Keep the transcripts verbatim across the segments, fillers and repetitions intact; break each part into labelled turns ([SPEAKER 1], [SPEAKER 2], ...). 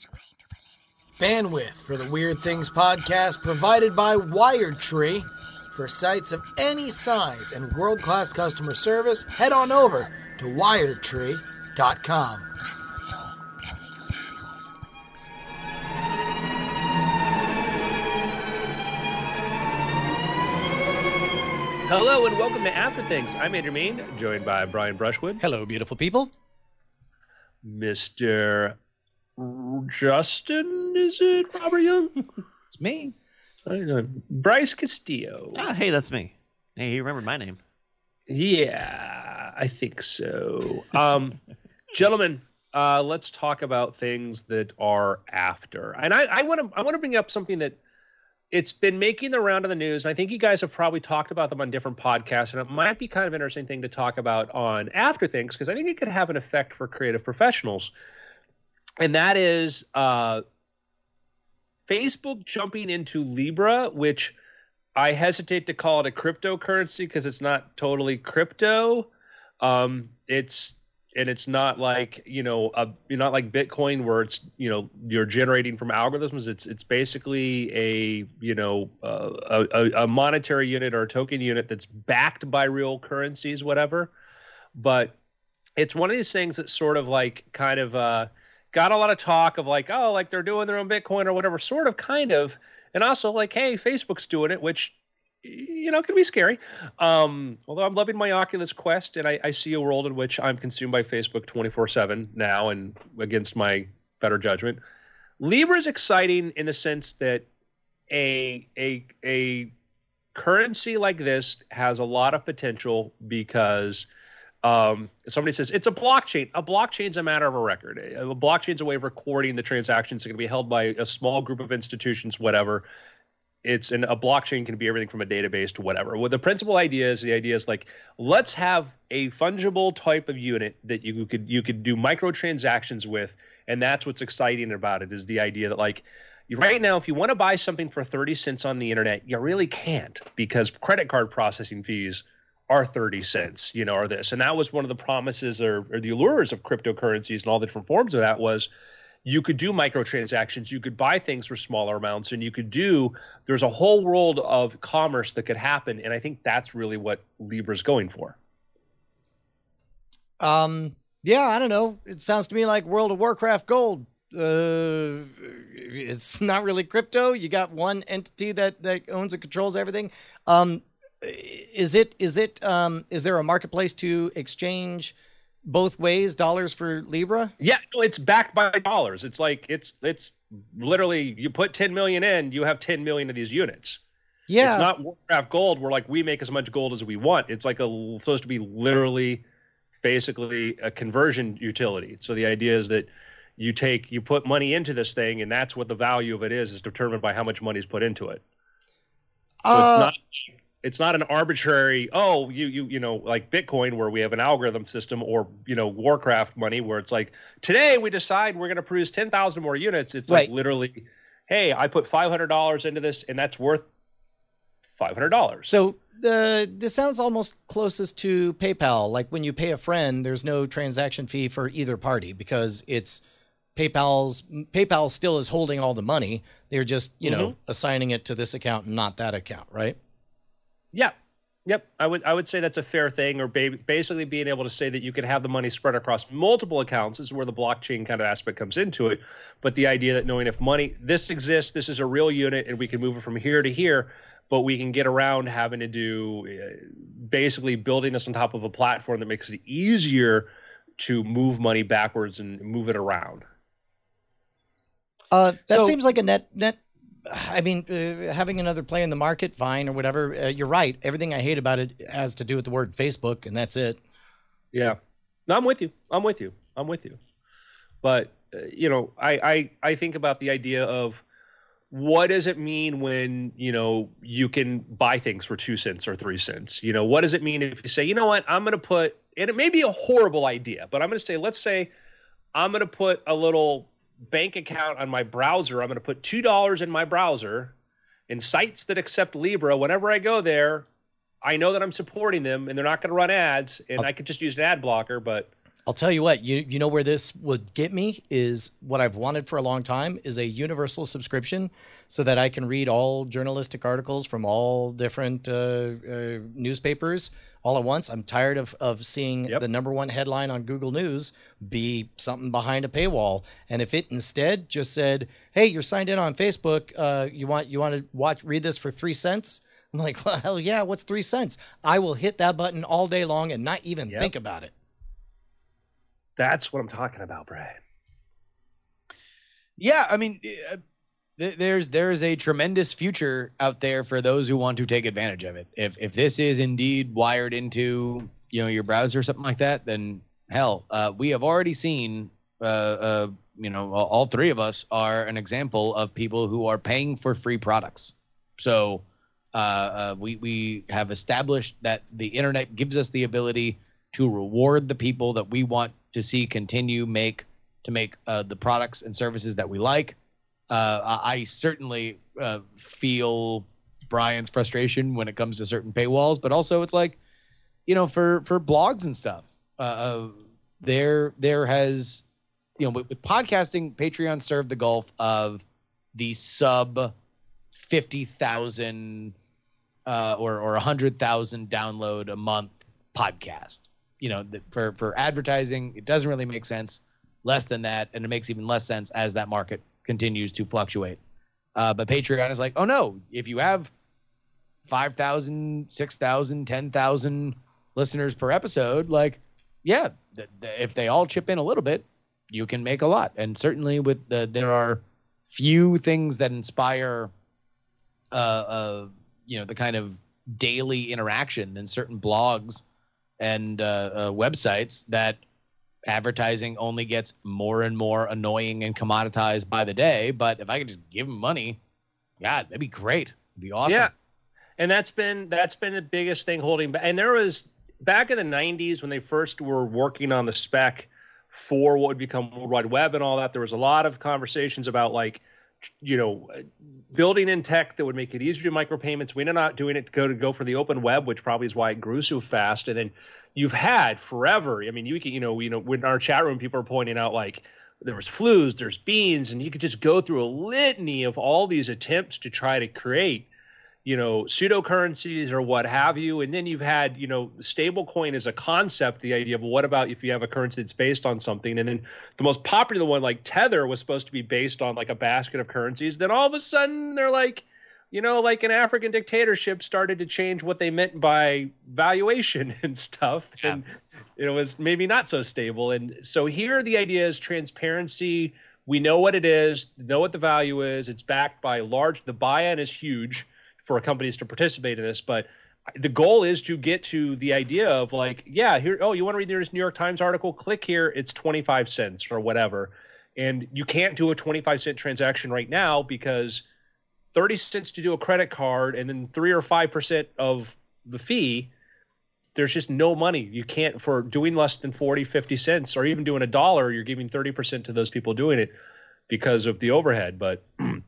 [SPEAKER 1] Bandwidth for the Weird Things podcast provided by WiredTree. For sites of any size and world-class customer service, head on over to wired tree dot com.
[SPEAKER 2] Hello and welcome to After Things. I'm Andrew Mean, joined by Brian Brushwood.
[SPEAKER 3] Hello, beautiful people.
[SPEAKER 2] Mister Justin, is it Robert Young?
[SPEAKER 3] It's me.
[SPEAKER 2] I don't know. Bryce Castillo.
[SPEAKER 3] Ah, hey, that's me. Hey, you remembered my name.
[SPEAKER 2] Yeah, I think so. Um, gentlemen, uh, let's talk about things that are after. And I want to I want to bring up something that it's been making the round of the news, and I think you guys have probably talked about them on different podcasts, and it might be kind of an interesting thing to talk about on After Things, because I think it could have an effect for creative professionals. And that is uh, Facebook jumping into Libra, which I hesitate to call it a cryptocurrency because it's not totally crypto. Um, it's and it's not like, you know, a, not like Bitcoin where it's, you know, you're generating from algorithms. It's it's basically a, you know, uh, a, a monetary unit or a token unit that's backed by real currencies, whatever. But it's one of these things that sort of like kind of uh, got a lot of talk of like, oh, like they're doing their own Bitcoin or whatever, sort of, kind of. And also like, hey, Facebook's doing it, which, you know, can be scary. Um, although I'm loving my Oculus Quest, and I, I see a world in which I'm consumed by Facebook twenty-four seven now and against my better judgment. Libra is exciting in the sense that a, a, a currency like this has a lot of potential because um, somebody says it's a blockchain. A blockchain is a matter of a record. A blockchain is a way of recording the transactions that can be held by a small group of institutions, whatever. It's an, a blockchain can be everything from a database to whatever. Well, the principal idea is the idea is like, let's have a fungible type of unit that you could you could do microtransactions with, and that's what's exciting about it is the idea that like right now, if you want to buy something for thirty cents on the internet, you really can't because credit card processing fees are thirty cents, you know, or this. And that was one of the promises or, or the allures of cryptocurrencies and all the different forms of that was you could do microtransactions, you could buy things for smaller amounts, and you could do, there's a whole world of commerce that could happen. And I think that's really what Libra's going for.
[SPEAKER 1] Um, yeah, I don't know. It sounds to me like World of Warcraft Gold. Uh, it's not really crypto. You got one entity that, that owns and controls everything. Um, is it, is it, um, is there a marketplace to exchange both ways, dollars for Libra?
[SPEAKER 2] Yeah, no, it's backed by dollars. It's like it's it's literally you put ten million in, you have ten million of these units.
[SPEAKER 1] Yeah,
[SPEAKER 2] it's not Warcraft Gold where like we make as much gold as we want. It's like a supposed to be literally, basically a conversion utility. So the idea is that you take you put money into this thing, and that's what the value of it is is determined by how much money is put into it. So uh, it's not. It's not an arbitrary, oh, you you you know, like Bitcoin where we have an algorithm system or, you know, Warcraft money where it's like, today we decide we're going to produce ten thousand more units. It's
[SPEAKER 1] right.
[SPEAKER 2] Like literally, hey, I put five hundred dollars into this and that's worth five hundred dollars.
[SPEAKER 1] So uh, this sounds almost closest to PayPal. Like when you pay a friend, there's no transaction fee for either party because it's PayPal's, PayPal still is holding all the money. They're just, you mm-hmm. know, assigning it to this account and not that account, right?
[SPEAKER 2] Yeah. Yep. I would I would say that's a fair thing, or ba- basically being able to say that you can have the money spread across multiple accounts is where the blockchain kind of aspect comes into it. But the idea that knowing if money, this exists, this is a real unit, and we can move it from here to here, but we can get around having to do uh, basically building this on top of a platform that makes it easier to move money backwards and move it around.
[SPEAKER 1] Uh, that so, seems like a net net. I mean, uh, having another play in the market, fine, or whatever. Uh, you're right. Everything I hate about it has to do with the word Facebook, and that's it.
[SPEAKER 2] Yeah. No, I'm with you. I'm with you. I'm with you. But, uh, you know, I, I, I think about the idea of what does it mean when, you know, you can buy things for two cents or three cents? You know, what does it mean if you say, you know what, I'm going to put, and it may be a horrible idea, but I'm going to say, let's say I'm going to put a little bank account on my browser. I'm going to put two dollars in my browser, and sites that accept Libra, whenever I go there, I know that I'm supporting them and they're not going to run ads, and I could just use an ad blocker. But
[SPEAKER 1] I'll tell you what, you you know where this would get me is what I've wanted for a long time is a universal subscription so that I can read all journalistic articles from all different uh, uh, newspapers all at once. I'm tired of, of seeing
[SPEAKER 2] Yep.
[SPEAKER 1] the number one headline on Google News be something behind a paywall. And if it instead just said, hey, you're signed in on Facebook, uh, you want you want to watch read this for three cents? I'm like, well, hell yeah, what's three cents? I will hit that button all day long and not even
[SPEAKER 2] Yep.
[SPEAKER 1] think about it.
[SPEAKER 2] That's what I'm talking about, Brad.
[SPEAKER 4] Yeah, I mean, uh, th- there's there's a tremendous future out there for those who want to take advantage of it. If if this is indeed wired into you know your browser or something like that, then hell, uh, we have already seen. Uh, uh, you know, all, all three of us are an example of people who are paying for free products. So uh, uh, we we have established that the internet gives us the ability to reward the people that we want to see continue make to make uh, the products and services that we like. Uh, I, I certainly uh, feel Brian's frustration when it comes to certain paywalls, but also it's like, you know, for for blogs and stuff, uh, uh, there there has, you know, with, with podcasting, Patreon served the gulf of the sub fifty thousand uh, or or a hundred thousand download a month podcast. You know, the, for for advertising, it doesn't really make sense. Less than that, and it makes even less sense as that market continues to fluctuate. Uh, but Patreon is like, oh no, if you have five thousand, six thousand, ten thousand listeners per episode, like, yeah, th- th- if they all chip in a little bit, you can make a lot. And certainly with the, there are few things that inspire, uh, uh, you know, the kind of daily interaction in certain blogs and uh, uh, websites that advertising only gets more and more annoying and commoditized by the day. But if I could just give them money, God, that'd be great. It'd be awesome.
[SPEAKER 2] Yeah, and that's been that's been the biggest thing holding back. And there was back in the nineties when they first were working on the spec for what would become World Wide Web and all that. There was a lot of conversations about like, you know, building in tech that would make it easier to do micropayments. We're not doing it to go to go for the open web, which probably is why it grew so fast. And then you've had forever. I mean, you can, you know, you know, in our chat room, people are pointing out like there was flues, there's beans, and you could just go through a litany of all these attempts to try to create, you know, pseudocurrencies or what have you. And then you've had, you know, stablecoin as a concept, the idea of well, what about if you have a currency that's based on something? And then the most popular one, like Tether, was supposed to be based on like a basket of currencies. Then all of a sudden they're like, you know, like an African dictatorship started to change what they meant by valuation and stuff.
[SPEAKER 4] Yeah.
[SPEAKER 2] And it was maybe not so stable. And so here the idea is transparency. We know what it is, know what the value is. It's backed by large, the buy-in is huge for companies to participate in this, but the goal is to get to the idea of like, yeah, here, oh, you want to read this New York Times article? Click here. It's twenty-five cents or whatever. And you can't do a twenty-five cent transaction right now because thirty cents to do a credit card and then three or five percent of the fee. There's just no money. You can't, for doing less than forty, fifty cents or even doing a dollar, you're giving thirty percent to those people doing it because of the overhead. But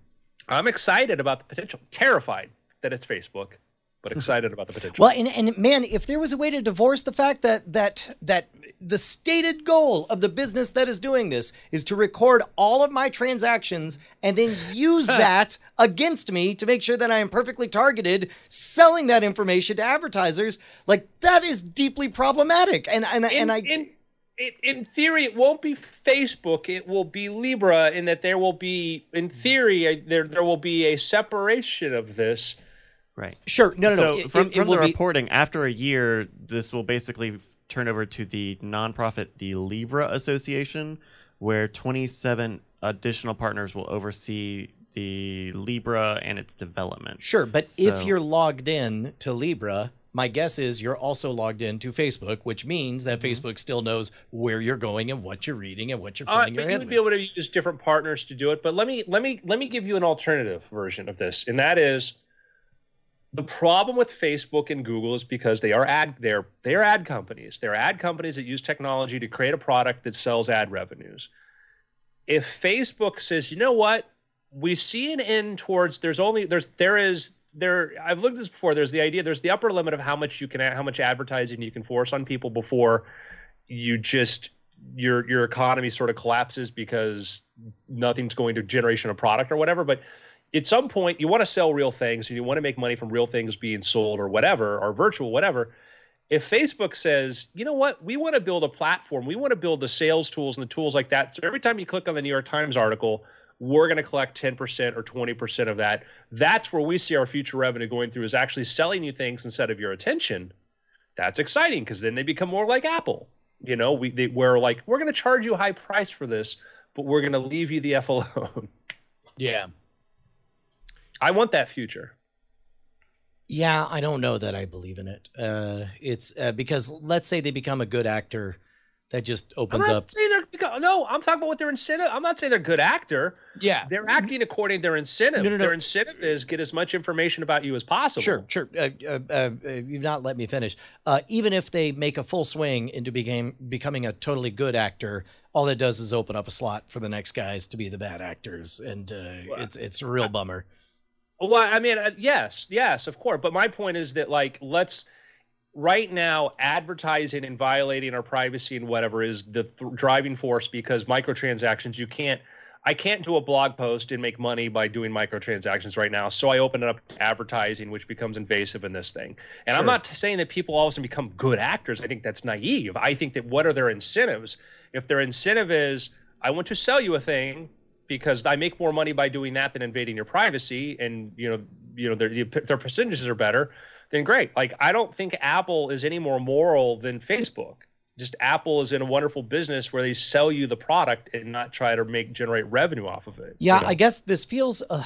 [SPEAKER 2] I'm excited about the potential, terrified that it's Facebook, but excited about the potential.
[SPEAKER 1] Well, and, and man, if there was a way to divorce the fact that that that the stated goal of the business that is doing this is to record all of my transactions and then use that against me to make sure that I am perfectly targeted, selling that information to advertisers, like that is deeply problematic. And and
[SPEAKER 2] in,
[SPEAKER 1] and I.
[SPEAKER 2] in, in, in theory, it won't be Facebook. It will be Libra, in that there will be, in theory, there there will be a separation of this.
[SPEAKER 3] Right.
[SPEAKER 1] Sure. No, no,
[SPEAKER 3] so
[SPEAKER 1] no. It,
[SPEAKER 3] from,
[SPEAKER 1] it,
[SPEAKER 3] from
[SPEAKER 1] it will
[SPEAKER 3] the
[SPEAKER 1] be,
[SPEAKER 3] reporting, after a year, this will basically turn over to the nonprofit, the Libra Association, where twenty-seven additional partners will oversee the Libra and its development.
[SPEAKER 1] Sure, but
[SPEAKER 3] So-
[SPEAKER 1] if you're logged in to Libra, my guess is you're also logged in to Facebook, which means that
[SPEAKER 3] Mm-hmm.
[SPEAKER 1] Facebook still knows where you're going and what you're reading and what you're
[SPEAKER 2] Uh,
[SPEAKER 1] filling
[SPEAKER 2] but
[SPEAKER 1] your
[SPEAKER 2] you
[SPEAKER 1] head
[SPEAKER 2] would
[SPEAKER 1] with.
[SPEAKER 2] be able to use different partners to do it. But let me let me let me give you an alternative version of this, and that is the problem with Facebook and Google is because they are ad they're they're ad companies. They're ad companies that use technology to create a product that sells ad revenues. If Facebook says, you know what, we see an end towards there's only there's there is there I've looked at this before. There's the idea there's the upper limit of how much you can how much advertising you can force on people before you just your your economy sort of collapses because nothing's going to generation of product or whatever. But at some point, you want to sell real things and you want to make money from real things being sold or whatever, or virtual, whatever. If Facebook says, you know what, we want to build a platform, we want to build the sales tools and the tools like that. So every time you click on the New York Times article, we're going to collect ten percent or twenty percent of that. That's where we see our future revenue going through, is actually selling you things instead of your attention. That's exciting, because then they become more like Apple. You know, we they, we're like, we're going to charge you a high price for this, but we're going to leave you the F alone.
[SPEAKER 4] Yeah.
[SPEAKER 2] I want that future.
[SPEAKER 1] Yeah, I don't know that I believe in it. Uh, it's uh, because let's say they become a good actor, that just opens
[SPEAKER 2] I'm not
[SPEAKER 1] up.
[SPEAKER 2] saying they're, no, I'm talking about what their incentive. I'm not saying they're a good actor.
[SPEAKER 4] Yeah.
[SPEAKER 2] They're acting according to their incentive.
[SPEAKER 1] No, no, no.
[SPEAKER 2] Their incentive is get as much information about you as possible.
[SPEAKER 1] Sure, sure. Uh, uh, uh, you've not let me finish. Uh, even if they make a full swing into became, becoming a totally good actor, all it does is open up a slot for the next guys to be the bad actors, and uh,
[SPEAKER 2] Well,
[SPEAKER 1] it's it's a real bummer.
[SPEAKER 2] Well, I mean, uh, yes, yes, of course. But my point is that, like, let's right now, advertising and violating our privacy and whatever is the th- driving force, because microtransactions, you can't, I can't do a blog post and make money by doing microtransactions right now. So I open it up to advertising, which becomes invasive in this thing. And
[SPEAKER 1] Sure.
[SPEAKER 2] I'm not saying that people all of a sudden become good actors. I think that's naive. I think that what are their incentives? If their incentive is, I want to sell you a thing because I make more money by doing that than invading your privacy, and you know, you know, their their percentages are better, then great. Like, I don't think Apple is any more moral than Facebook. Just Apple is in a wonderful business where they sell you the product and not try to make generate revenue off of it.
[SPEAKER 1] Yeah,
[SPEAKER 2] You know?
[SPEAKER 1] I guess this feels, uh,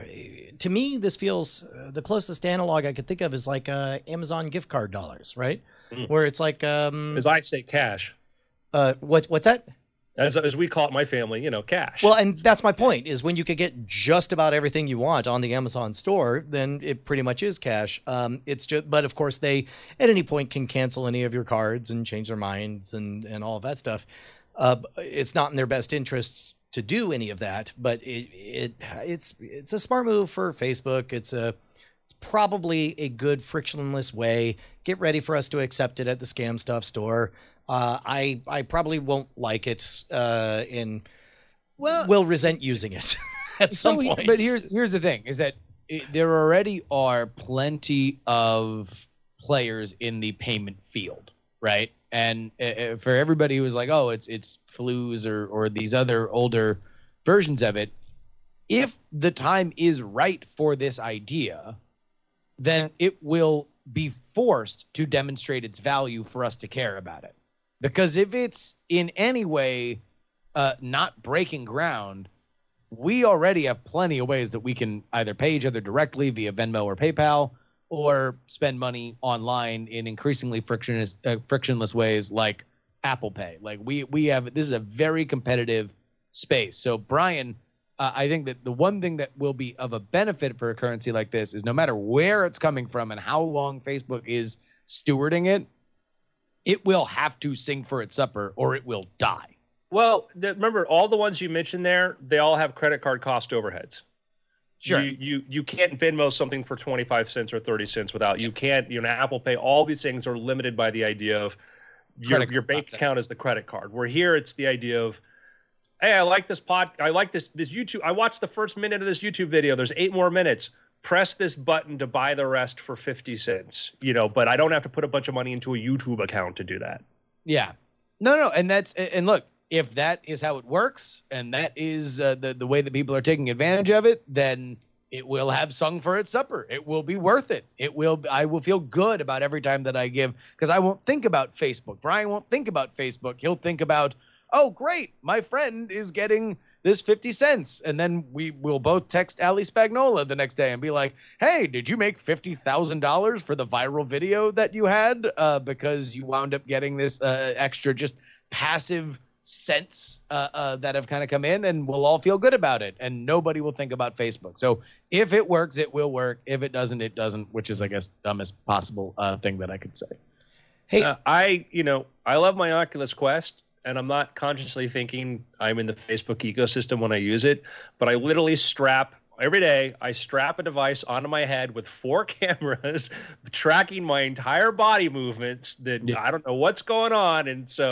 [SPEAKER 1] to me, this feels uh, the closest analog I could think of is like uh, Amazon gift card dollars, right?
[SPEAKER 2] Mm.
[SPEAKER 1] Where it's like, um,
[SPEAKER 2] As I say, cash.
[SPEAKER 1] uh, what what's that?
[SPEAKER 2] As, as we call it in my family, you know, cash.
[SPEAKER 1] Well, and that's my point, is when you could get just about everything you want on the Amazon store, then it pretty much is cash. Um, it's just, but of course they at any point can cancel any of your cards and change their minds and, and all of that stuff. Uh, it's not in their best interests to do any of that, but it, it it's it's a smart move for Facebook. It's a it's probably a good frictionless way. Get ready for us to accept it at the Scam Stuff store. Uh, I I probably won't like it, uh, and
[SPEAKER 4] Well,
[SPEAKER 1] will resent using it at some
[SPEAKER 4] so he-
[SPEAKER 1] point.
[SPEAKER 4] But here's here's the thing: is that it, there already are plenty of players in the payment field, right? And uh, uh, for everybody who's like, oh, it's it's Flooz or or these other older versions of it, if the time is right for this idea, then it will be forced to demonstrate its value for us to care about it. Because if it's in any way uh, not breaking ground, we already have plenty of ways that we can either pay each other directly via Venmo or PayPal, or spend money online in increasingly frictionless uh, frictionless ways like Apple Pay. Like we we have this is a very competitive space. So Brian, uh, I think that the one thing that will be of a benefit for a currency like this is no matter where it's coming from and how long Facebook is stewarding it, it will have to sing for its supper or it will die.
[SPEAKER 2] Well, the, remember, all the ones you mentioned there, they all have credit card cost overheads.
[SPEAKER 4] Sure.
[SPEAKER 2] You, you you can't Venmo something for twenty-five cents or thirty cents without, you can't, you know, Apple Pay, all these things are limited by the idea of your,
[SPEAKER 4] Credit
[SPEAKER 2] your
[SPEAKER 4] card
[SPEAKER 2] bank
[SPEAKER 4] concept.
[SPEAKER 2] account is the credit card. Where here it's the idea of, hey, I like this pod, I like this this YouTube, I watched the first minute of this YouTube video, there's eight more minutes. Press this button to buy the rest for fifty cents, you know, but I don't have to put a bunch of money into a YouTube account to do that.
[SPEAKER 4] Yeah. No, no. And that's, and look, if that is how it works and that is uh, the, the way that people are taking advantage of it, then it will have sung for its supper. It will be worth it. It will, I will feel good about every time that I give, because I won't think about Facebook. Brian won't think about Facebook. He'll think about, oh, great, my friend is getting this fifty cents. And then we will both text Ali Spagnola the next day and be like, hey, did you make fifty thousand dollars for the viral video that you had? Uh, because you wound up getting this uh, extra just passive cents uh, uh, that have kind of come in, and we'll all feel good about it. And nobody will think about Facebook. So if it works, it will work. If it doesn't, it doesn't, which is, I guess, dumbest possible uh, thing that I could say.
[SPEAKER 1] Hey,
[SPEAKER 2] Uh, I, you know, I love my Oculus Quest, and I'm not consciously thinking I'm in the Facebook ecosystem when I use it, but I literally strap every day. I strap a device onto my head with four cameras tracking my entire body movements that
[SPEAKER 4] Yeah.
[SPEAKER 2] I don't know what's going on. And so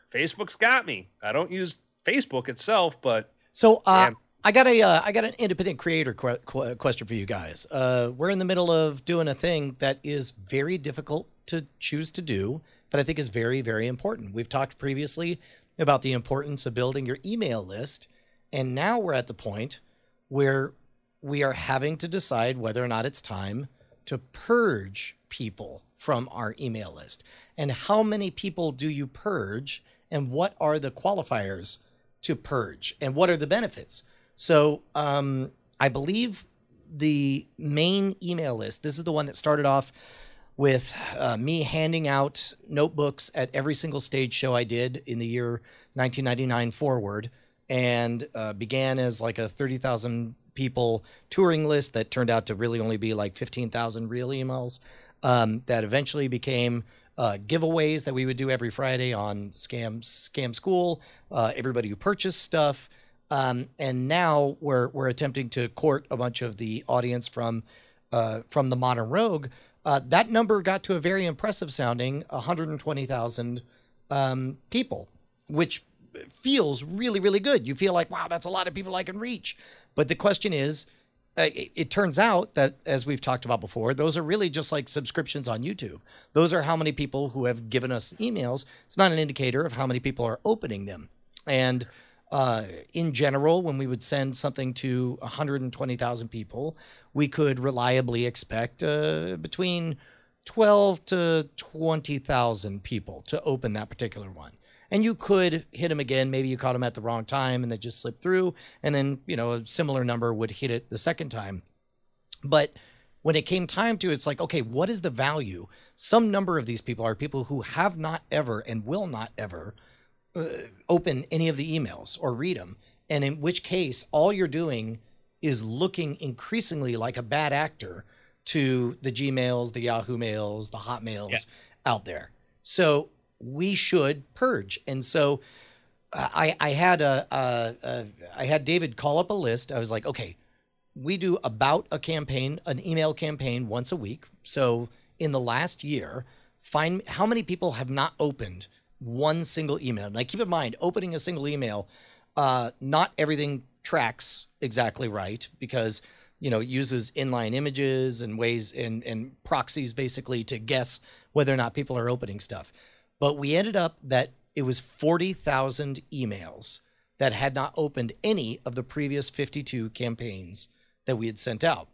[SPEAKER 2] Facebook's got me. I don't use Facebook itself, but
[SPEAKER 1] So uh,
[SPEAKER 2] man.
[SPEAKER 1] I got a uh, I got an independent creator que- que- question for you guys. Uh, we're in the middle of doing a thing that is very difficult to choose to do, but I think is very, very important. We've talked previously about the importance of building your email list, and now we're at the point where we are having to decide whether or not it's time to purge people from our email list. And how many people do you purge, and what are the qualifiers to purge, and what are the benefits? So um, I believe the main email list, this is the one that started off with uh, me handing out notebooks at every single stage show I did in the year nineteen ninety-nine forward, and uh, began as like a thirty thousand people touring list that turned out to really only be like fifteen thousand real emails, um, that eventually became uh, giveaways that we would do every Friday on Scam Scam School, uh, everybody who purchased stuff. Um, and now we're we're attempting to court a bunch of the audience from uh, from the Modern Rogue. Uh, that number got to a very impressive sounding one hundred twenty thousand um, people, which feels really, really good. You feel like, wow, that's a lot of people I can reach. But the question is, uh, it, it turns out that, as we've talked about before, those are really just like subscriptions on YouTube. Those are how many people who have given us emails. It's not an indicator of how many people are opening them. And uh, in general, when we would send something to one hundred twenty thousand people, we could reliably expect uh, between twelve to twenty thousand people to open that particular one. And you could hit them again. Maybe you caught them at the wrong time and they just slipped through. And then, you know, a similar number would hit it the second time. But when it came time to, it's like, okay, what is the value? Some number of these people are people who have not ever and will not ever uh, open any of the emails or read them. And in which case, all you're doing is looking increasingly like a bad actor to the Gmails, the Yahoo Mails, the Hotmails yeah. out there. So we should purge. And so uh, I, I had a, a, a, I had David call up a list. I was like, okay, we do about a campaign, an email campaign once a week. So in the last year, find how many people have not opened one single email. Now keep in mind, opening a single email, uh, not everything tracks exactly right, because, you know, it uses inline images and ways and, and proxies basically to guess whether or not people are opening stuff. But we ended up that it was forty thousand emails that had not opened any of the previous fifty-two campaigns that we had sent out.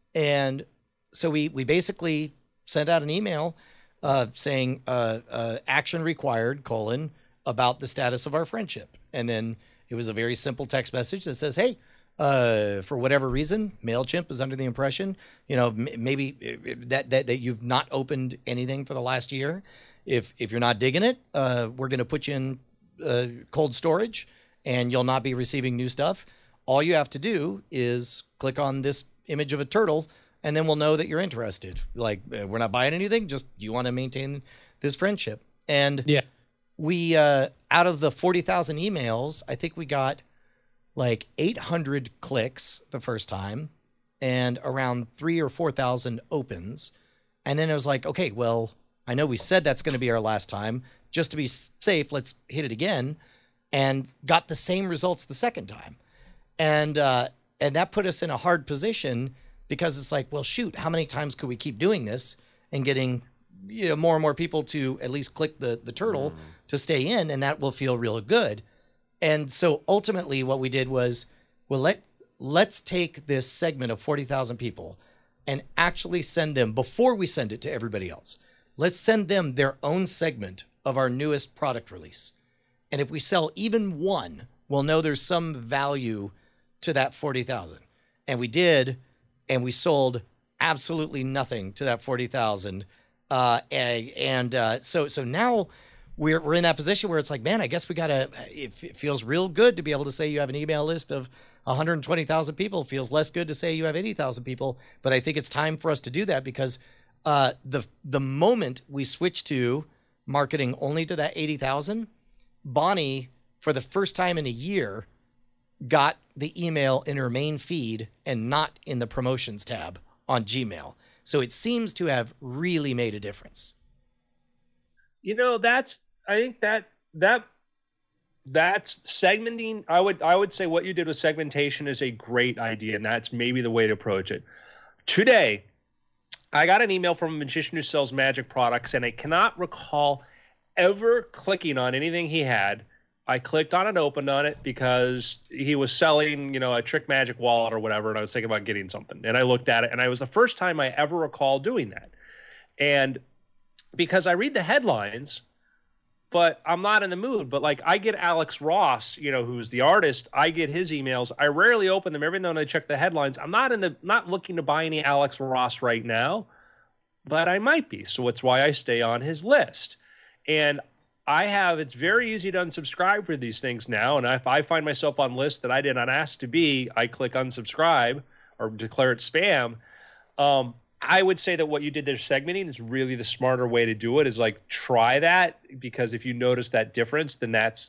[SPEAKER 1] And so we, we basically sent out an email uh, saying uh, uh, action required, colon, about the status of our friendship. And then it was a very simple text message that says, hey, uh, for whatever reason, MailChimp is under the impression, you know, m- maybe that, that, that you've not opened anything for the last year. If if you're not digging it, uh, we're going to put you in uh, cold storage and you'll not be receiving new stuff. All you have to do is click on this image of a turtle and then we'll know that you're interested. Like, uh, we're not buying anything. Just, do you want to maintain this friendship? And
[SPEAKER 4] yeah,
[SPEAKER 1] we, uh, out of the forty thousand emails, I think we got like eight hundred clicks the first time and around three or four thousand opens. And then it was like, okay, well, I know we said that's going to be our last time. Just to be safe, let's hit it again, and got the same results the second time. And uh, and that put us in a hard position, because it's like, well, shoot, how many times could we keep doing this and getting, you know, more and more people to at least click the, the turtle mm. to stay in, and that will feel real good. And so ultimately what we did was, well, let, let's take this segment of forty thousand people and actually send them, before we send it to everybody else, let's send them their own segment of our newest product release. And if we sell even one, we'll know there's some value to that forty thousand. And we did, and we sold absolutely nothing to that forty thousand. Uh, and and uh, so so now we're we're in that position where it's like, man, I guess we gotta. It, it feels real good to be able to say you have an email list of one hundred twenty thousand people. It feels less good to say you have eighty thousand people. But I think it's time for us to do that, because Uh, the the moment we switch to marketing only to that eighty thousand, Bonnie, for the first time in a year, got the email in her main feed and not in the promotions tab on Gmail. So it seems to have really made a difference.
[SPEAKER 2] You know, that's, I think that, that that's segmenting. I would I would say what you did with segmentation is a great idea, and that's maybe the way to approach it. Today, I got an email from a magician who sells magic products, and I cannot recall ever clicking on anything he had. I clicked on it, opened on it because he was selling, you know, a trick magic wallet or whatever, and I was thinking about getting something. And I looked at it, and it was the first time I ever recall doing that. And because I read the headlines, but I'm not in the mood. But like I get Alex Ross, you know, who's the artist. I get his emails. I rarely open them. Every now and then I check the headlines. I'm not in the not looking to buy any Alex Ross right now, but I might be. So it's why I stay on his list. And I have it's very easy to unsubscribe for these things now. And if I find myself on lists that I did not ask to be, I click unsubscribe or declare it spam. Um, I would say that what you did there segmenting is really the smarter way to do it is like try that, because if you notice that difference, then that's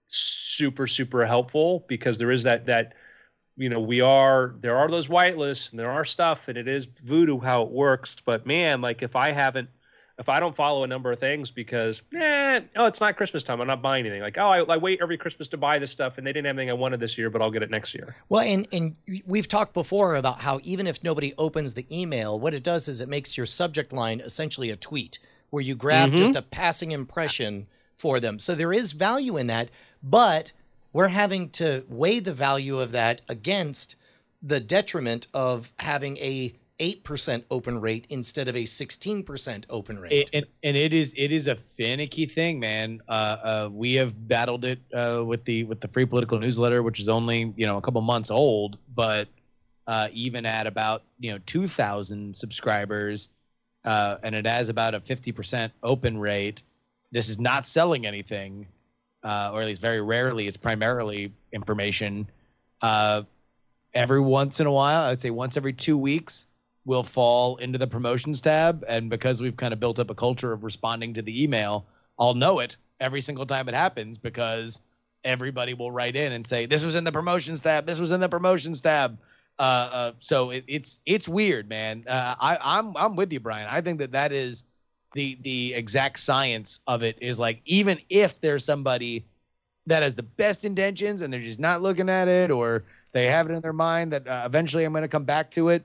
[SPEAKER 2] super, super helpful, because there is that, that, you know, we are, there are those whitelists and there are stuff, and it is voodoo how it works. But man, like if I haven't, if I don't follow a number of things because, eh, oh, it's not Christmas time, I'm not buying anything. Like, oh, I, I wait every Christmas to buy this stuff, and they didn't have anything I wanted this year, but I'll get it next year.
[SPEAKER 1] Well, and, and we've talked before about how even if nobody opens the email, what it does is it makes your subject line essentially a tweet where you grab mm-hmm. just a passing impression for them. So there is value in that, but we're having to weigh the value of that against the detriment of having a eight percent open rate instead of a sixteen percent open rate.
[SPEAKER 4] It, and, and it is it is a finicky thing, man. Uh, uh, we have battled it uh, with the with the Free Political Newsletter, which is only, you know, a couple months old, but uh, even at about, you know, two thousand subscribers, uh, and it has about a fifty percent open rate. This is not selling anything, uh, or at least very rarely. It's primarily information. Uh, every once in a while, I'd say once every two weeks, will fall into the promotions tab. And because we've kind of built up a culture of responding to the email, I'll know it every single time it happens, because everybody will write in and say, this was in the promotions tab. This was in the promotions tab. Uh, uh, so it, it's, it's weird, man. Uh, I I'm, I'm with you, Brian. I think that that is the, the exact science of it, is like, even if there's somebody that has the best intentions and they're just not looking at it, or they have it in their mind that uh, eventually I'm going to come back to it,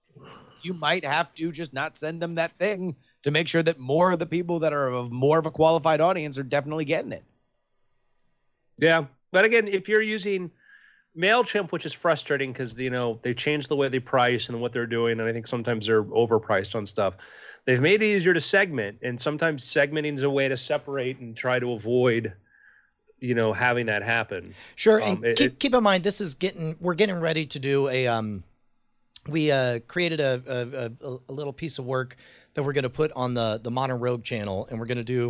[SPEAKER 4] you might have to just not send them that thing to make sure that more of the people that are of more of a qualified audience are definitely getting it.
[SPEAKER 2] Yeah. But again, if you're using MailChimp, which is frustrating because, you know, they changed the way they price and what they're doing, and I think sometimes they're overpriced on stuff. They've made it easier to segment, and sometimes segmenting is a way to separate and try to avoid, you know, having that happen.
[SPEAKER 1] Sure.
[SPEAKER 2] Um,
[SPEAKER 1] and
[SPEAKER 2] it,
[SPEAKER 1] keep,
[SPEAKER 2] it,
[SPEAKER 1] keep in mind, this is getting, we're getting ready to do a, um, we uh, created a, a, a little piece of work that we're going to put on the, the Modern Rogue channel, and we're going to do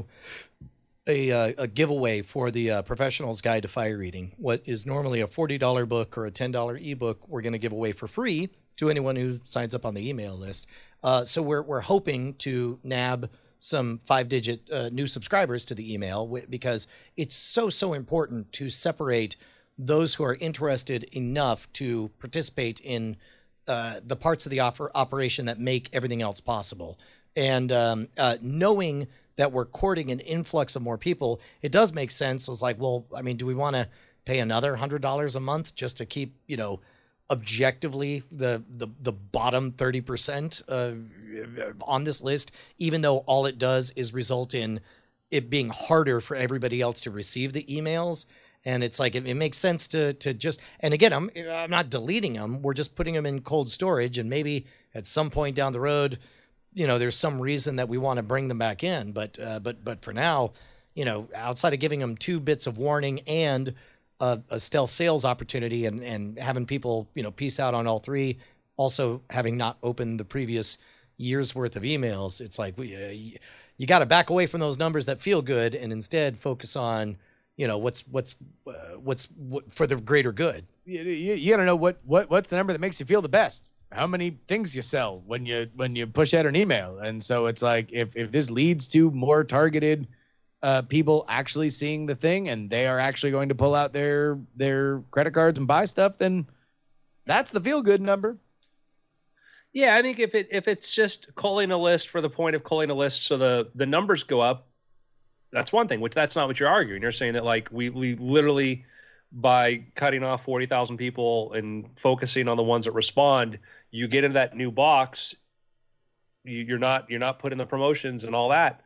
[SPEAKER 1] a, uh, a giveaway for the uh, Professional's Guide to Fire Eating. What is normally a forty dollars book or a ten dollars ebook, we're going to give away for free to anyone who signs up on the email list. Uh, so we're we're hoping to nab some five-digit uh, new subscribers to the email, because it's so, so important to separate those who are interested enough to participate in Uh, the parts of the offer, operation that make everything else possible. And um, uh, knowing that we're courting an influx of more people, it does make sense. It's like, well, I mean, do we want to pay another one hundred dollars a month just to keep, you know, objectively the the, the bottom thirty percent uh, on this list, even though all it does is result in it being harder for everybody else to receive the emails? And it's like, it, it makes sense to to just, and again, I'm I'm not deleting them. We're just putting them in cold storage. And maybe at some point down the road, you know, there's some reason that we want to bring them back in. But uh, but but for now, you know, outside of giving them two bits of warning and a, a stealth sales opportunity, and, and having people, you know, peace out on all three, also having not opened the previous year's worth of emails, it's like, we uh, you, you got to back away from those numbers that feel good and instead focus on, you know, what's what's uh, what's what, for the greater good.
[SPEAKER 4] You, you, you got to know what what what's the number that makes you feel the best. How many things you sell when you when you push out an email, and so it's like, if if this leads to more targeted uh, people actually seeing the thing, and they are actually going to pull out their their credit cards and buy stuff, then that's the feel good number.
[SPEAKER 2] Yeah, I think if it if it's just culling a list for the point of culling a list, so the the numbers go up, that's one thing. Which that's not what you're arguing. You're saying that like we we literally by cutting off forty thousand people and focusing on the ones that respond, you get into that new box. You, you're not you're not putting the promotions and all that.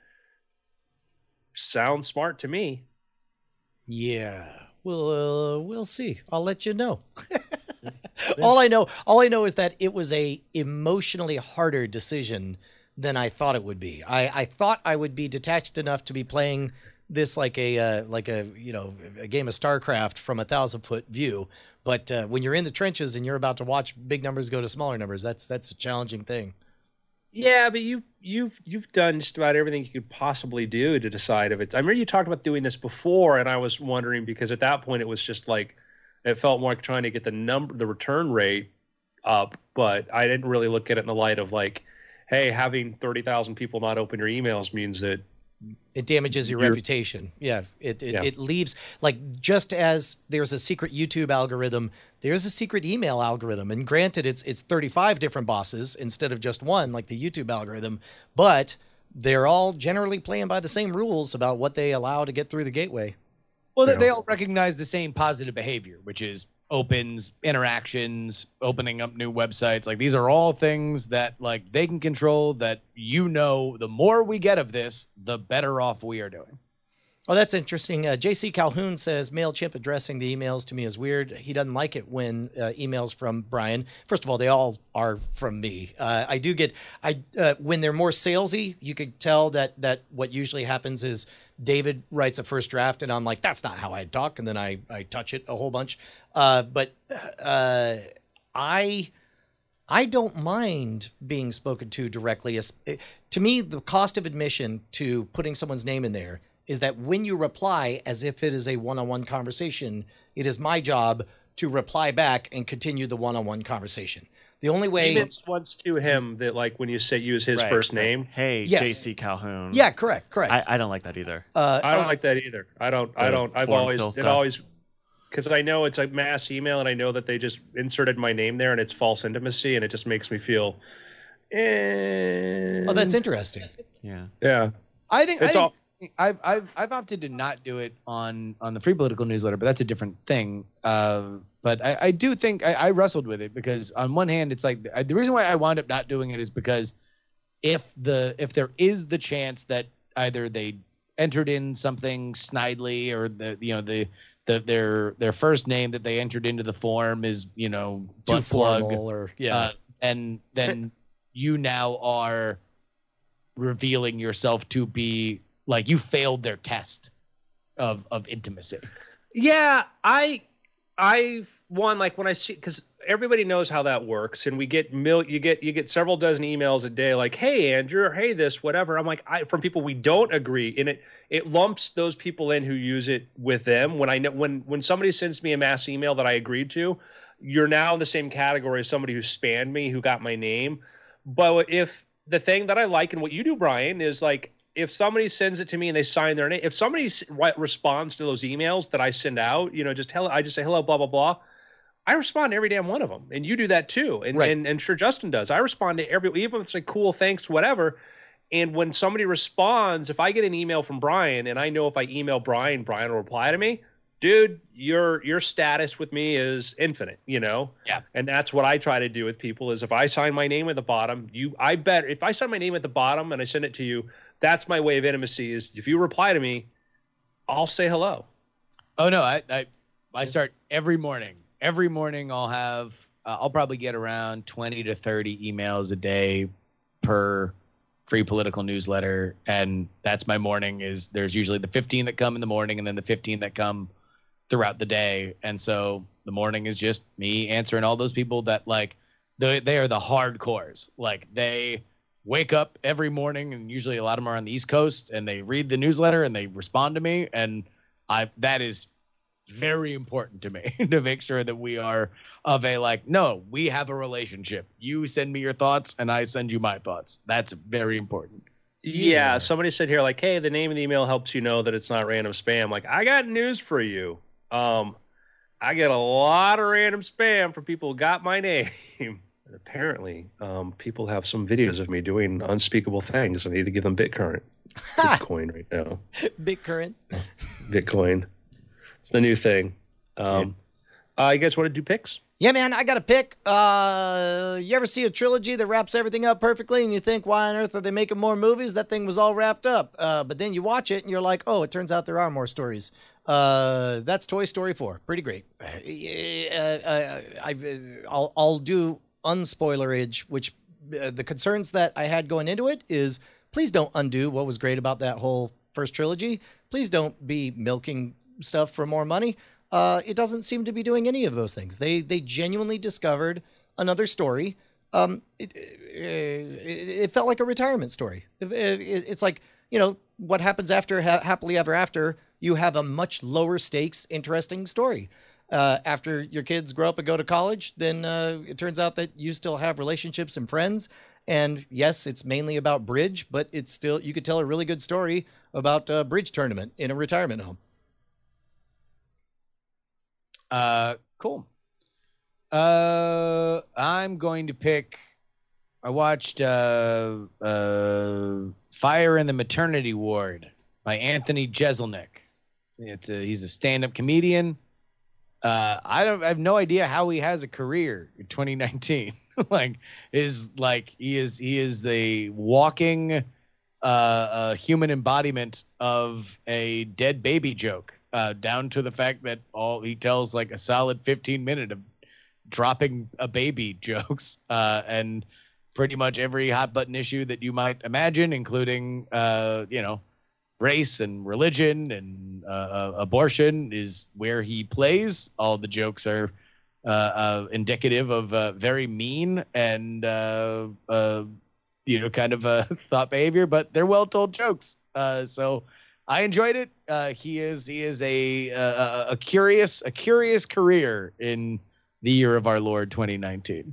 [SPEAKER 2] Sounds smart to me.
[SPEAKER 1] Yeah, we'll uh, we'll see. I'll let you know. all I know, all I know is that it was a emotionally harder decision than I thought it would be. I, I thought I would be detached enough to be playing this like a uh, like a you know a game of StarCraft from a thousand foot view. But uh, when you're in the trenches and you're about to watch big numbers go to smaller numbers, that's that's a challenging thing.
[SPEAKER 2] Yeah, but you you've you've done just about everything you could possibly do to decide if it's. I remember you talked about doing this before, and I was wondering because at that point it was just like it felt more like trying to get the number, the return rate up. But I didn't really look at it in the light of like, hey, having thirty thousand people not open your emails means that
[SPEAKER 1] it damages your
[SPEAKER 2] You're,
[SPEAKER 1] reputation. Yeah, it it,
[SPEAKER 2] yeah.
[SPEAKER 1] it leaves like just as there's a secret YouTube algorithm, there's a secret email algorithm. And granted, it's it's thirty-five different bosses instead of just one, like the YouTube algorithm. But they're all generally playing by the same rules about what they allow to get through the gateway.
[SPEAKER 4] Well, they,
[SPEAKER 2] Yeah.
[SPEAKER 4] they all recognize the same positive behavior, which is opens, interactions, opening up new websites. Like these are all things that like they can control that, you know, the more we get of this, the better off we are doing.
[SPEAKER 1] Oh, that's interesting. Uh, J C Calhoun says MailChimp addressing the emails to me is weird. He doesn't like it when uh, emails from Brian. First of all, they all are from me. Uh, I do get I uh, when they're more salesy, you could tell that that what usually happens is David writes a first draft, and I'm like, that's not how I talk, and then I I touch it a whole bunch. Uh, but uh, I. I don't mind being spoken to directly. As- To me, the cost of admission to putting someone's name in there is that when you reply as if it is a one-on-one conversation, it is my job to reply back and continue the one-on-one conversation. The only way...
[SPEAKER 2] He mentioned once to him that like when you say use his
[SPEAKER 3] Right,
[SPEAKER 2] first
[SPEAKER 3] it's like,
[SPEAKER 2] name.
[SPEAKER 3] hey,
[SPEAKER 1] Yes.
[SPEAKER 3] J C Calhoun.
[SPEAKER 1] Yeah, correct, correct.
[SPEAKER 3] I, I don't like that either.
[SPEAKER 1] uh,
[SPEAKER 2] I don't
[SPEAKER 1] oh,
[SPEAKER 2] like that either. I don't. I
[SPEAKER 3] The
[SPEAKER 2] don't. I've
[SPEAKER 3] form
[SPEAKER 2] always.
[SPEAKER 3] fill
[SPEAKER 2] It
[SPEAKER 3] stuff.
[SPEAKER 2] always. Because I know it's a mass email, and I know that they just inserted my name there, and it's false intimacy, and it just makes me feel. Eh,
[SPEAKER 1] oh, that's interesting.
[SPEAKER 3] Yeah.
[SPEAKER 2] yeah.
[SPEAKER 4] I think,
[SPEAKER 2] It's
[SPEAKER 4] I
[SPEAKER 2] all.
[SPEAKER 4] think I've I've I've opted to not do it on on the Free Political newsletter, but that's a different thing. Uh, but I, I do think I, I wrestled with it because on one hand, it's like I, the reason why I wound up not doing it is because if the if there is the chance that either they entered in something snidely or the you know the the their their first name that they entered into the form is you know
[SPEAKER 1] Too
[SPEAKER 4] butt plug,
[SPEAKER 1] formal or... Yeah.
[SPEAKER 4] uh, and then you now are revealing yourself to be like you failed their test of of intimacy.
[SPEAKER 2] Yeah, I, I one like when I see because everybody knows how that works, and we get mil, you get you get several dozen emails a day like, hey Andrew, hey this whatever. I'm like, I from people we don't agree, and it it lumps those people in who use it with them. When I know when when somebody sends me a mass email that I agreed to, you're now in the same category as somebody who spammed me, who got my name. But if the thing that I like and what you do, Brian, is like if somebody sends it to me and they sign their name, if somebody s- ri- responds to those emails that I send out, you know, just hello, I just say hello, blah blah blah. I respond to every damn one of them, and you do that too, and
[SPEAKER 1] Right.
[SPEAKER 2] and and sure Justin does. I respond to every, even if it's like cool, thanks, whatever. And when somebody responds, if I get an email from Brian, and I know if I email Brian, Brian will reply to me. Dude, your your status with me is infinite, you know?
[SPEAKER 4] Yeah.
[SPEAKER 2] And that's what I try to do with people is if I sign my name at the bottom, you I bet if I sign my name at the bottom and I send it to you, that's my way of intimacy is if you reply to me, I'll say hello.
[SPEAKER 4] Oh no, I I, I start every morning. Every morning I'll have uh, I'll probably get around twenty to thirty emails a day per Free Political newsletter, and that's my morning. Is there's usually the fifteen that come in the morning and then the fifteen that come throughout the day. And so the morning is just me answering all those people that like they they are the hardcores. Like they wake up every morning, and usually a lot of them are on the East Coast, and they read the newsletter and they respond to me, and I that is very important to me to make sure that we are of a like, no, we have a relationship. You send me your thoughts and I send you my thoughts. That's very important.
[SPEAKER 2] Yeah.
[SPEAKER 1] Yeah.
[SPEAKER 2] Somebody said here, like, hey, the name of the email helps you know that it's not random spam. Like, I got news for you. Um, I get a lot of random spam from people who got my name. And apparently, um, people have some videos of me doing unspeakable things. I need to give them BitCurrent. Bitcoin right now.
[SPEAKER 1] BitCurrent.
[SPEAKER 2] Bitcoin. It's the new thing. Um, uh, you guys want to do picks?
[SPEAKER 1] Yeah, man, I got a pick. Uh, you ever see a trilogy that wraps everything up perfectly and you think, why on earth are they making more movies? That thing was all wrapped up. Uh, but then you watch it and you're like, oh, it turns out there are more stories. Uh, that's Toy Story four. Pretty great. Uh, uh, I've, uh, I'll, I'll do unspoilerage, which uh, the concerns that I had going into it is please don't undo what was great about that whole first trilogy. Please don't be milking stuff for more money. Uh, it doesn't seem to be doing any of those things. They they genuinely discovered another story. Um, it, it, it felt like a retirement story. It, it, it's like, you know, what happens after ha- Happily Ever After, you have a much lower stakes, interesting story. Uh, after your kids grow up and go to college, then uh, it turns out that you still have relationships and friends. And yes, it's mainly about bridge, but it's still, you could tell a really good story about a bridge tournament in a retirement home.
[SPEAKER 4] Uh, cool. Uh, I'm going to pick. I watched uh, uh, Fire in the Maternity Ward by Anthony Jeselnik. It's a, he's a stand-up comedian. Uh, I don't. I have no idea how he has a career in twenty nineteen. like is like he is he is the walking uh, uh, human embodiment of a dead baby joke. Uh, down to the fact that all he tells like a solid fifteen minute of dropping a baby jokes, uh, and pretty much every hot button issue that you might imagine, including, uh, you know, race and religion and uh, uh, abortion is where he plays. All the jokes are uh, uh, indicative of uh, very mean and, uh, uh, you know, kind of a thought behavior, but they're well told jokes. Uh, so, I enjoyed it. Uh, he is he is a, a a curious a curious career in the year of our Lord twenty nineteen.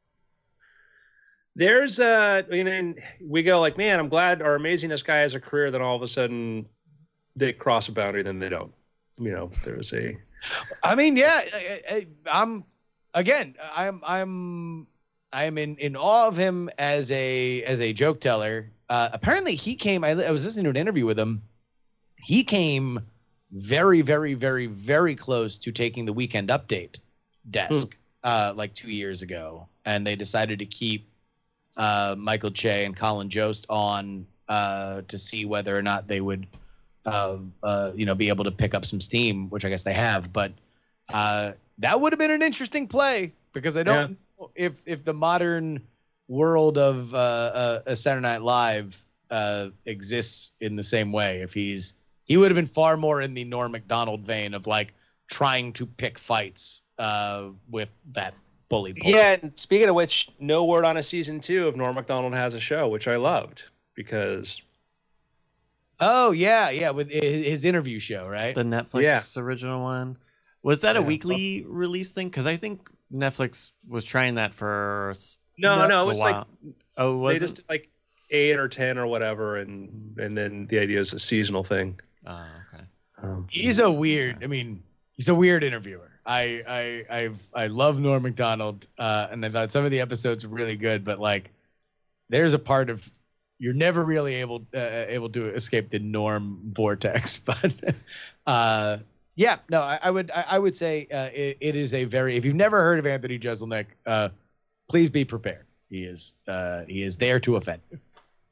[SPEAKER 2] There's uh, I mean, we go like, man, I'm glad or amazing this guy has a career. Then all of a sudden, they cross a boundary, then they don't. You know, there's a.
[SPEAKER 4] I mean, yeah, I, I, I'm again. I'm I'm I'm in, in awe of him as a as a joke teller. Uh, apparently, he came. I, I was listening to an interview with him. He came very, very, very, very close to taking the Weekend Update desk mm. uh, like two years ago. And they decided to keep uh, Michael Che and Colin Jost on uh, to see whether or not they would, uh, uh, you know, be able to pick up some steam, which I guess they have. But uh, that would have been an interesting play because I don't yeah. know if, if the modern world of uh, uh, a Saturday Night Live uh, exists in the same way. If he's He would have been far more in the Norm Macdonald vein of like trying to pick fights uh, with that bully. bully.
[SPEAKER 2] Yeah, and speaking of which, no word on a season two of Norm Macdonald Has a Show, which I loved because.
[SPEAKER 4] Oh yeah, yeah, with his interview show, right?
[SPEAKER 3] The Netflix yeah. original one. Was that a yeah. weekly release thing? Because I think Netflix was trying that for.
[SPEAKER 2] No, no, it was
[SPEAKER 3] while.
[SPEAKER 2] like.
[SPEAKER 3] Oh, was
[SPEAKER 2] they
[SPEAKER 3] it?
[SPEAKER 2] just did like eight or ten or whatever, and and then the idea is a seasonal thing.
[SPEAKER 3] Oh, okay.
[SPEAKER 4] Um, he's a weird. I mean, he's a weird interviewer. I I I I love Norm Macdonald, uh, and I thought some of the episodes were really good. But like, there's a part of you're never really able uh, able to escape the Norm vortex. But uh, yeah, no, I, I would I, I would say uh, it, it is a very. If you've never heard of Anthony Jeselnik, uh, please be prepared. He is uh, he is there to offend you.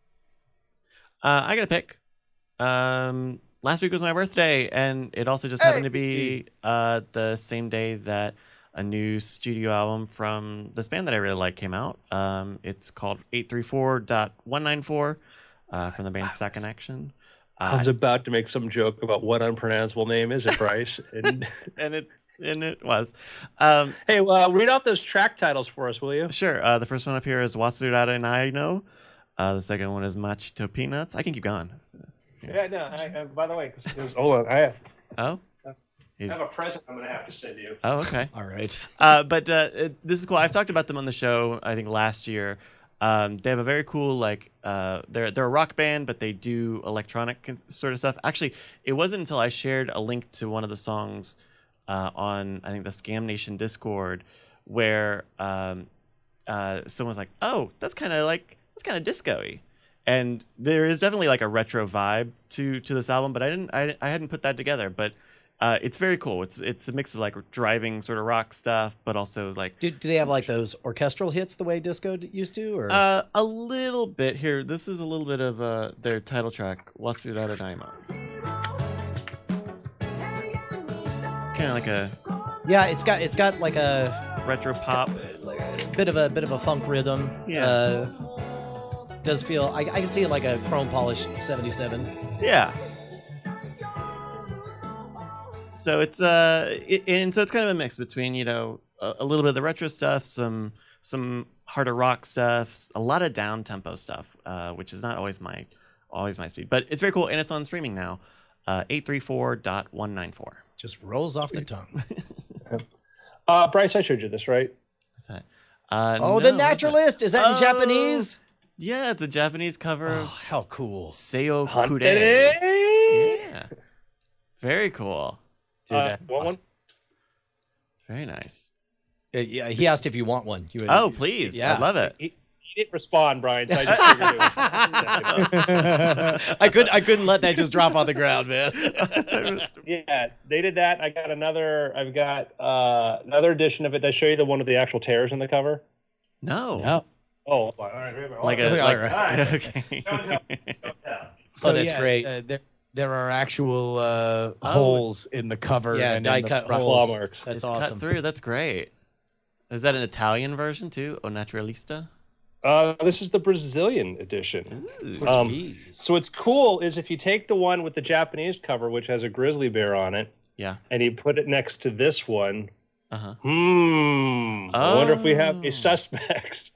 [SPEAKER 3] Uh, I got a pick. Um. Last week was my birthday, and it also just happened hey. to be uh, the same day that a new studio album from this band that I really like came out. Um, it's called eight three four dot one nine four uh, from the band Second Action.
[SPEAKER 2] Uh, I was about to make some joke about what unpronounceable name is it, Bryce? And,
[SPEAKER 3] and it and it was. Um,
[SPEAKER 2] hey, well, read off those track titles for us, will you?
[SPEAKER 3] Sure. Uh, the first one up here is Watsurada Nai no. Uh, the second one is Machito Peanuts. I can keep going.
[SPEAKER 2] Yeah, no. I, uh, by the way, there's, hold on. I have.
[SPEAKER 3] Oh.
[SPEAKER 2] I have a present I'm going to have to send you.
[SPEAKER 3] Oh, okay.
[SPEAKER 1] All right.
[SPEAKER 3] Uh, but uh, it, this is cool. I've talked about them on the show, I think, last year. Um, they have a very cool, like, uh, they're they're a rock band, but they do electronic sort of stuff. Actually, it wasn't until I shared a link to one of the songs uh, on, I think, the Scam Nation Discord, where um, uh, someone's like, "Oh, that's kind of like that's kind of disco-y," and there is definitely like a retro vibe to to this album. But I didn't I, I hadn't put that together. But uh, it's very cool. It's it's a mix of like driving sort of rock stuff, but also like
[SPEAKER 1] Do, do they have like those orchestral hits the way disco d- used to, or
[SPEAKER 3] uh, a little bit here. This is a little bit of uh, their title track, "Wasudara Daima." Kind of like a
[SPEAKER 1] yeah, it's got it's got like a,
[SPEAKER 3] retro pop.
[SPEAKER 1] like a bit of a bit of a funk rhythm.
[SPEAKER 3] Yeah.
[SPEAKER 1] Uh, does feel I, I can see it like a chrome polished seventy-seven.
[SPEAKER 3] Yeah. So it's uh, it, and so it's kind of a mix between you know a, a little bit of the retro stuff, some some harder rock stuff, a lot of down tempo stuff, uh, which is not always my always my speed, but it's very cool and it's on streaming now, uh, eight three four dot one nine four.
[SPEAKER 1] Just rolls off the tongue.
[SPEAKER 2] Uh, Bryce, I showed you this, right?
[SPEAKER 3] What's that? Uh,
[SPEAKER 1] Oh,
[SPEAKER 3] no,
[SPEAKER 1] The
[SPEAKER 3] what's that?
[SPEAKER 1] Naturalist. Is that in
[SPEAKER 3] Oh,
[SPEAKER 1] Japanese?
[SPEAKER 3] Yeah, it's a Japanese cover
[SPEAKER 1] Oh,
[SPEAKER 3] of
[SPEAKER 1] how cool.
[SPEAKER 3] Seo Kude.
[SPEAKER 2] Hunted.
[SPEAKER 3] Yeah. Very cool.
[SPEAKER 4] Dude,
[SPEAKER 2] Uh,
[SPEAKER 4] that's
[SPEAKER 2] want one?
[SPEAKER 4] awesome.
[SPEAKER 3] Very nice.
[SPEAKER 1] Uh, yeah, he asked if you want one. You,
[SPEAKER 3] Oh, please.
[SPEAKER 1] Yeah.
[SPEAKER 3] I love it.
[SPEAKER 2] He, he didn't respond, Brian. So I just figured it was.
[SPEAKER 1] I could I couldn't let that just drop on the ground, man.
[SPEAKER 2] Yeah, they did that. I got another. I've got uh, another edition of it. Did I show you the one with the actual tears in the cover?
[SPEAKER 3] No.
[SPEAKER 4] No.
[SPEAKER 2] Oh, all right. wait a minute.
[SPEAKER 3] Like a
[SPEAKER 1] All
[SPEAKER 3] like,
[SPEAKER 1] right.
[SPEAKER 3] okay.
[SPEAKER 2] Don't tell. Don't tell.
[SPEAKER 1] Oh, that's
[SPEAKER 4] yeah,
[SPEAKER 1] great.
[SPEAKER 4] Uh, there, there are actual uh,
[SPEAKER 3] Oh.
[SPEAKER 4] holes in the cover.
[SPEAKER 1] Yeah,
[SPEAKER 4] and in
[SPEAKER 1] die
[SPEAKER 4] the
[SPEAKER 1] cut
[SPEAKER 4] front.
[SPEAKER 1] holes.
[SPEAKER 2] Claw marks.
[SPEAKER 1] That's
[SPEAKER 3] It's
[SPEAKER 1] awesome.
[SPEAKER 3] cut through. That's great. Is that an Italian version too? O Naturalista?
[SPEAKER 2] Uh, this is the Brazilian edition.
[SPEAKER 3] Ooh.
[SPEAKER 2] Um,
[SPEAKER 1] Jeez.
[SPEAKER 2] So what's cool is if you take the one with the Japanese cover, which has a grizzly bear on it,
[SPEAKER 3] Yeah.
[SPEAKER 2] and you put it next to this one,
[SPEAKER 3] Uh-huh.
[SPEAKER 2] hmm, I wonder if we have
[SPEAKER 3] Oh.
[SPEAKER 2] any suspects.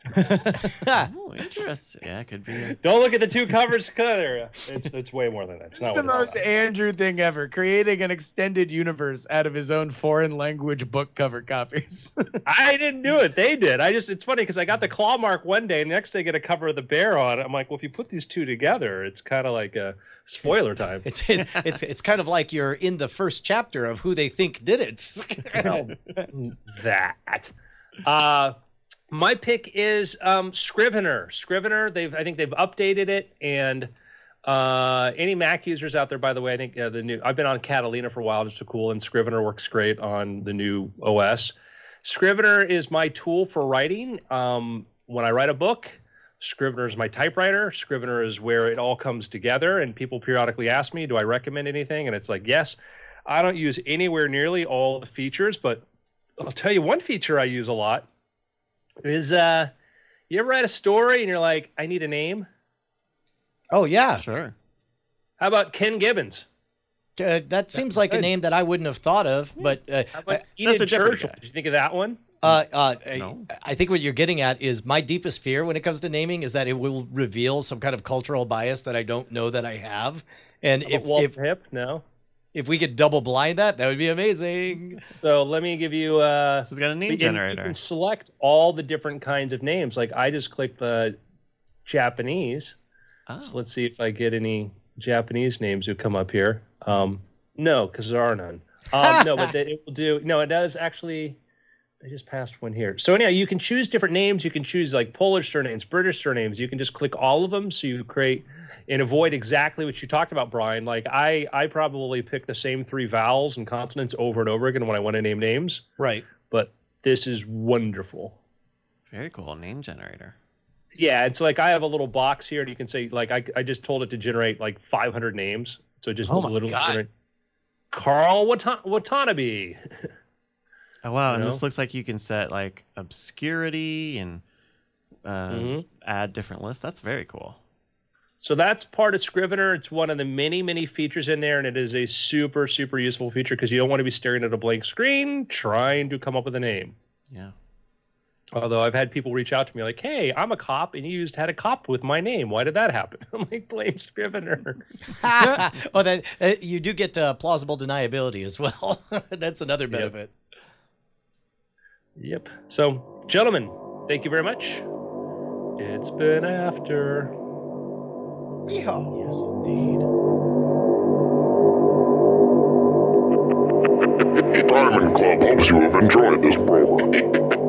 [SPEAKER 3] Oh, interesting. Yeah, could be. A...
[SPEAKER 2] Don't look at the two covers together. It's it's way more than that. It's
[SPEAKER 4] It's
[SPEAKER 2] not
[SPEAKER 4] the
[SPEAKER 2] what it's
[SPEAKER 4] most
[SPEAKER 2] about.
[SPEAKER 4] Andrew thing ever, creating an extended universe out of his own foreign language book cover copies.
[SPEAKER 2] I didn't do it. They did. I just it's funny because I got the claw mark one day, and the next day I get a cover of the bear on it. I'm like, well, if you put these two together, it's kind of like a spoiler time.
[SPEAKER 1] It's it's it's kind of like you're in the first chapter of who they think did it.
[SPEAKER 2] Well, that. Uh, my pick is um, Scrivener. Scrivener. They've I think they've updated it, and uh, any Mac users out there, by the way, I think uh, the new. I've been on Catalina for a while, just so cool, and Scrivener works great on the new O S. Scrivener is my tool for writing. Um, when I write a book, Scrivener is my typewriter. Scrivener is where it all comes together, and people periodically ask me, "Do I recommend anything?" And it's like, yes. I don't use anywhere nearly all the features, but I'll tell you one feature I use a lot is uh, you ever write a story and you're like, I need a name?
[SPEAKER 1] Oh yeah,
[SPEAKER 3] Sure.
[SPEAKER 2] How about Ken Gibbons?
[SPEAKER 1] uh, that seems like a
[SPEAKER 4] good.
[SPEAKER 1] name that I wouldn't have thought of. But uh,
[SPEAKER 2] How about
[SPEAKER 3] That's
[SPEAKER 2] Eden
[SPEAKER 3] a Jeopardy
[SPEAKER 2] Churchill?
[SPEAKER 3] guy.
[SPEAKER 2] Did you think of that one?
[SPEAKER 1] uh, uh,
[SPEAKER 3] No.
[SPEAKER 1] I think what you're getting at is my deepest fear when it comes to naming is that it will reveal some kind of cultural bias that I don't know that I have. And
[SPEAKER 2] How
[SPEAKER 1] if
[SPEAKER 2] about Walter
[SPEAKER 1] if
[SPEAKER 2] Hip? No.
[SPEAKER 1] if we could double blind that, that would be amazing.
[SPEAKER 2] So let me give you. Uh,
[SPEAKER 3] So it's got a name
[SPEAKER 2] and
[SPEAKER 3] generator.
[SPEAKER 2] You can select all the different kinds of names. Like I just clicked the Japanese.
[SPEAKER 3] Oh.
[SPEAKER 2] So let's see if I get any Japanese names who come up here. Um, no, because there are none. Um, no, but it will do. No, it does actually. I just passed one here. So anyhow, you can choose different names. You can choose like Polish surnames, British surnames. You can just click all of them, so you create and avoid exactly what you talked about, Brian. Like I, I probably pick the same three vowels and consonants over and over again when I want to name names.
[SPEAKER 1] Right.
[SPEAKER 2] But this is wonderful.
[SPEAKER 3] Very cool. Name generator.
[SPEAKER 2] Yeah, it's like I have a little box here, and you can say like I, I just told it to generate like five hundred names. So it just
[SPEAKER 4] Oh my
[SPEAKER 2] literally
[SPEAKER 4] God.
[SPEAKER 2] generate Carl Wata- Watanabe.
[SPEAKER 3] Oh wow!
[SPEAKER 2] You
[SPEAKER 3] And
[SPEAKER 2] know?
[SPEAKER 3] this looks like you can set like obscurity and uh,
[SPEAKER 2] Mhm.
[SPEAKER 3] add different lists. That's very cool.
[SPEAKER 2] So that's part of Scrivener. It's one of the many, many features in there, and it is a super, super useful feature because you don't want to be staring at a blank screen trying to come up with a name.
[SPEAKER 3] Yeah.
[SPEAKER 2] Although I've had people reach out to me like, "Hey, I'm a cop, and you used had a cop with my name. Why did that happen?" I'm like, "Blame Scrivener."
[SPEAKER 1] oh, that uh, you do get uh, plausible deniability as well. That's another benefit.
[SPEAKER 2] Yep. So, gentlemen, thank you very much. It's been after.
[SPEAKER 1] Yeehaw.
[SPEAKER 2] Yes, indeed.
[SPEAKER 5] Diamond Club hopes you have enjoyed this program.